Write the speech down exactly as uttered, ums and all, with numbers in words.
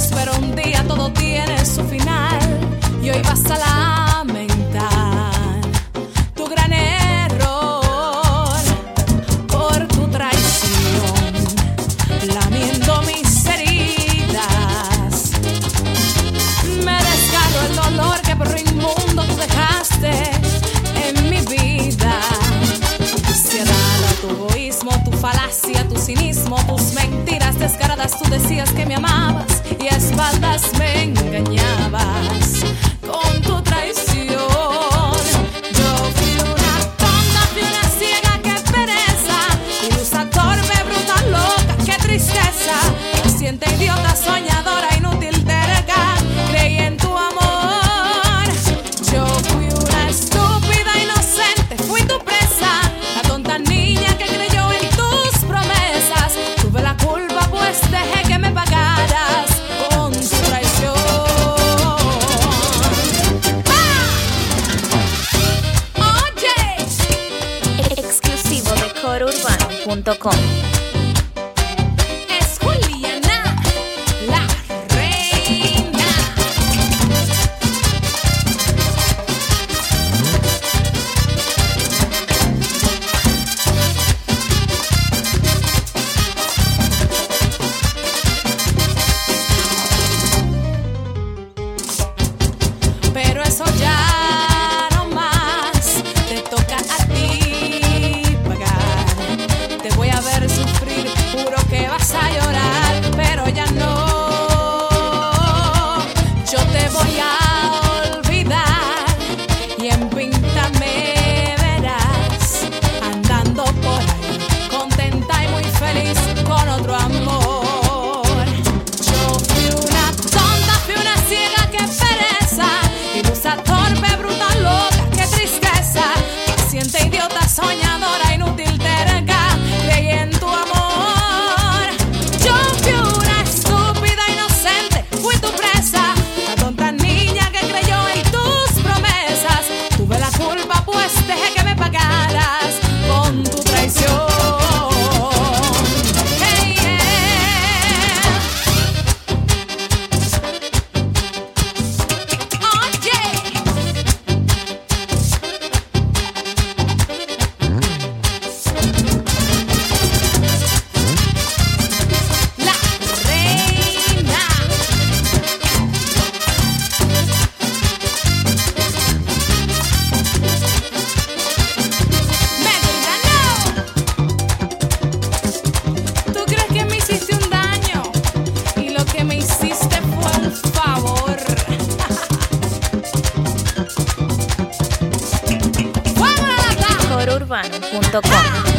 promesas, pero un día todo tiene su final y hoy vas a lamentar tu gran error por tu traición, lamiendo mis heridas. Me desgarro el dolor que por lo inmundo tú dejaste en mi vida. Tu egoísmo, tu falacia, tu cinismo, tus mentiras descaradas. Tú decías que me amabas y a espaldas me engañabas con tu traición. Yo fui una tonta, fui una ciega, qué pereza, ilusa, torpe, bruta, loca, qué tristeza, consciente, idiota, soñadora, inútil, terca, creí en tu amor. Yo fui una estúpida, inocente, fui tu presa, la tonta niña que creyó en tus promesas. Tuve la culpa pues dejé que me pagaras con tu traición. ¡Ah! Oye, exclusivo de coro urbano punto com. es Juliana, la reina. Pero eso ya no más, te toca a ti pagar. Te voy a ver sufrir, juro que vas a llorar, pero ya no. Yo te voy a olvidar y en pinta me verás andando por ahí, contenta y muy feliz con otro amor. Yo fui una tonta, fui una ciega, qué pereza, ilusa, torpe, bruta, loca, qué tristeza, paciente, idiota, soñadora, inútil, terca, creí en tu amor. Yo fui una estúpida, inocente, fui tu presa, la tonta niña que creyó en tus promesas. Tuve la culpa pues dejé que me pagaras con tu traición. Hey, yeah. Oye, la reina. Medina, no. ¿Tú crees que me hiciste un daño? Y lo que me hiciste fue un favor. ¡Fuego a la lata! coro urbano punto com.